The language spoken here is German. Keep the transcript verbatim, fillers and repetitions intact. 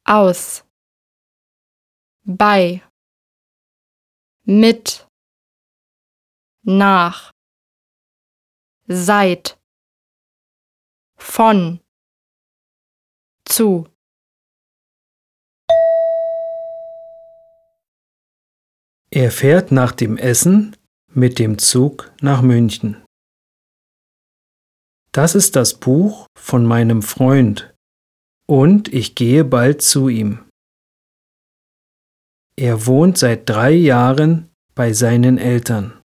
aus, bei, mit, nach, seit, von, zu. Er fährt nach dem Essen mit dem Zug nach München. Das ist das Buch von meinem Freund und ich gehe bald zu ihm. Er wohnt seit drei Jahren bei seinen Eltern.